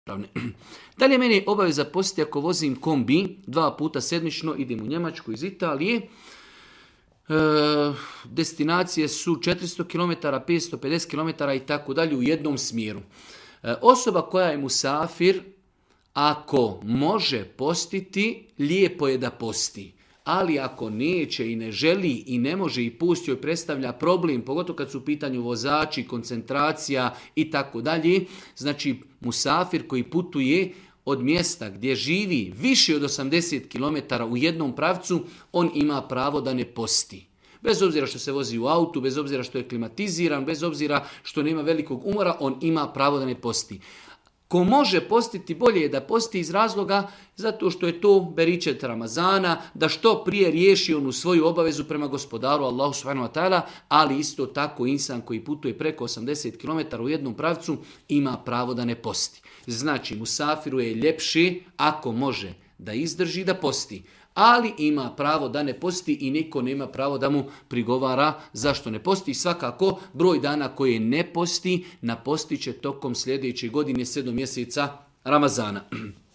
ispravne. Dalje meni je obaveza postiti ako vozim kombi 2 puta sedmično, idem u Njemačku iz Italije. Destinacije su 400 km, 550 km i tako dalje u jednom smjeru. Osoba koja je musafir, ako može postiti, lijepo je da posti. Ali ako neće i ne želi i ne može i pusti joj predstavlja problem, pogotovo kad su u pitanju vozači, koncentracija i tako dalje, znači musafir koji putuje od mjesta gdje živi više od 80 km u jednom pravcu, on ima pravo da ne posti. Bez obzira što se vozi u autu, bez obzira što je klimatiziran, bez obzira što nema velikog umora, on ima pravo da ne posti. Ko može postiti, bolje je da posti iz razloga zato što je to beričet Ramazana, da što prije riješi onu svoju obavezu prema gospodaru Allahu subhanahu wa ta'ala, ali isto tako insan koji putuje preko 80 km u jednom pravcu ima pravo da ne posti. Znači, musafiru je ljepše ako može da izdrži da posti, ali ima pravo da ne posti i niko nema pravo da mu prigovara zašto ne posti. Svakako, broj dana koje ne posti, napostit će tokom sljedeće godine 7 mjeseca Ramazana.